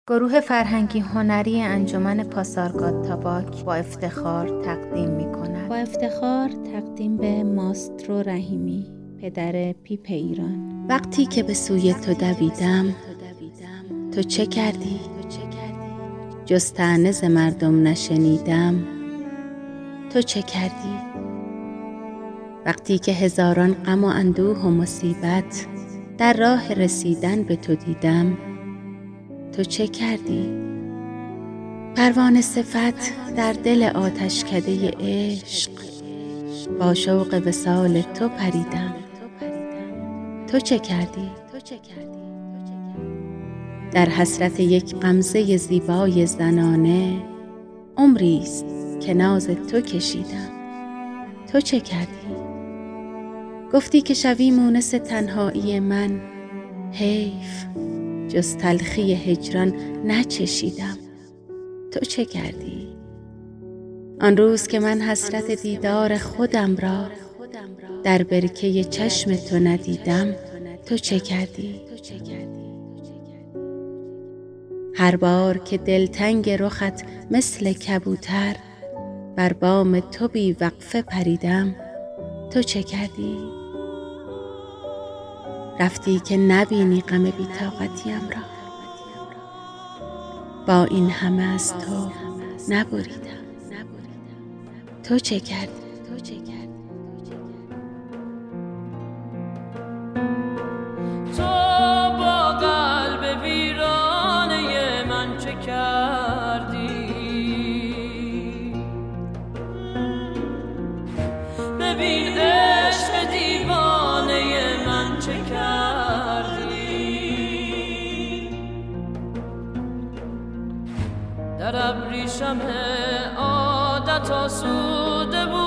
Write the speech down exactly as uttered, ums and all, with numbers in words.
گروه فرهنگی هنری انجمن پاسارگاد تاباک با افتخار تقدیم می‌کند. با افتخار تقدیم به ماسترو رحیمی، پدر پیپ ایران. وقتی که به سوی تو دویدم، تو چه کردی؟ جز طعنه ز مردم نشنیدم، تو چه کردی؟ وقتی که هزاران غم و اندوه و مصیبت در راه رسیدن به تو دیدم، تو چه کردی؟ پروانه صفت در دل آتشکده عشق با شوق وصال تو پریدم، تو چه کردی؟ در حسرت یک غمزه زیبای زنانه عمریست که ناز تو کشیدم، تو چه کردی؟ گفتی که شوی مونس تنهایی من، حیف جز تلخی هجران نچشیدم، تو چه کردی؟ آن روز که من حسرت دیدار خودم را در برکه چشم تو ندیدم، تو چه کردی؟ هر بار که دلتنگ رخت مثل کبوتر بر بام تو بی وقفه پریدم، تو چه کردی؟ رفتی که نبینی غم بی طاقتیم را، با این همه از تو نبریدم، تو چه کردی؟ تو با قلب ویرانه من چه کردی؟ ببین عشق دیوانه من چه کردی؟ در ابریشم عادت آسوده بود،